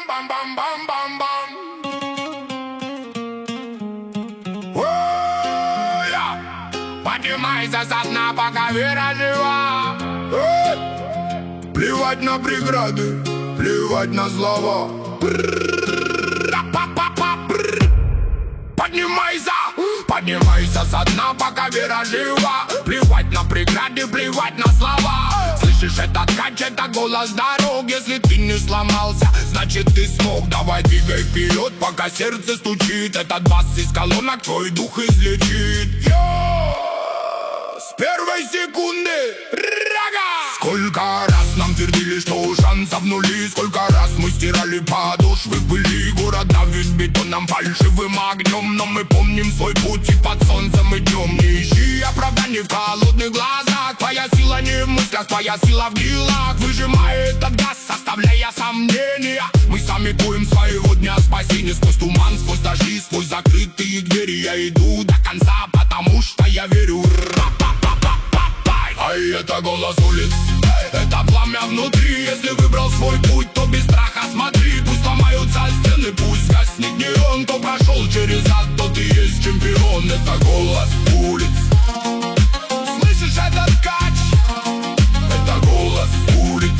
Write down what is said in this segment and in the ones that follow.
Бам-бам-бам-бам-бам-бам. Поднимайся со дна, пока вера жива. Плевать на преграды, плевать на слова. Поднимайся, поднимайся со дна, пока вера жива. Плевать на преграды, плевать на слова. Слышишь этот кач, это голос дорог. Если ты не сломался, значит ты смог. Давай двигай вперед, пока сердце стучит. Этот бас из колонок твой дух излечит. С первой секунды, рага! Сколько раз нам твердили, что шансов нули. Сколько раз мы стирали подошвы в пыли. Город давит бетоном, фальшивым огнем. Но мы помним свой путь и под солнцем идем. Не ищи оправданий в холодных глазах. Твоя сила не в мыслях, твоя сила в делах. Выжимай этот газ, оставляя сомнения. Мы сами коем своего дня спасения. Сквозь туман, сквозь дожди, сквозь закрытые двери. Я иду до конца, потому что я верю. Ай, это голос улиц, это пламя внутри. Если выбрал свой путь, то без страха смотри. Пусть ломаются стены, пусть гаснет неон. Кто прошел через ад, тот и есть чемпион. Это голос улиц. Слышишь этот кач? Это голос улиц.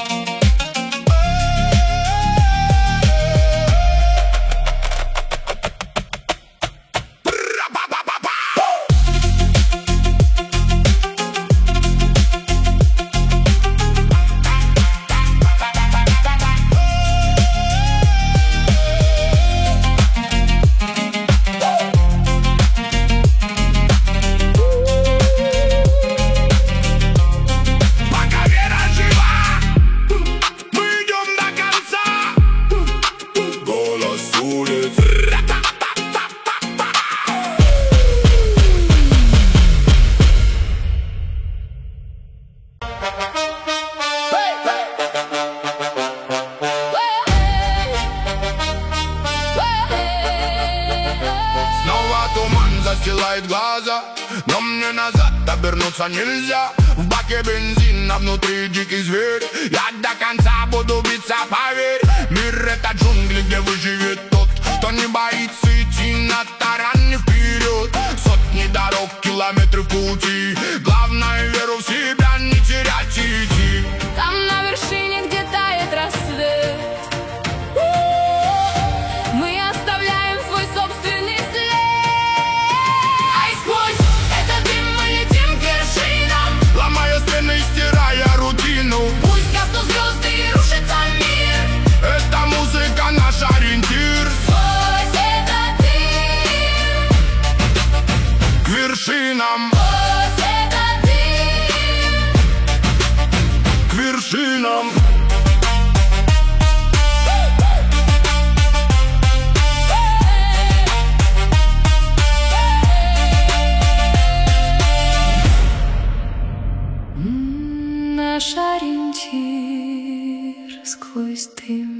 Застилает глаза, но мне назад обернуться нельзя. В баке бензин, а внутри дикий зверь. Я до конца буду биться, поверь. Мир — это джунгли, где выживет тот, кто не боится идти на таране вперед. Сотни дорог, километры в пути. Главное, веру в себя не терять и идти. Там на вершине, где тает рассвет, мы оставляем свой собственный след. Стирая рутину, пусть гаснут звезды и рушится мир. Это музыка наш ориентир. Сквозь этот дым к вершинам, сквозь этот дым к вершинам. Наш ориентир сквозь дым.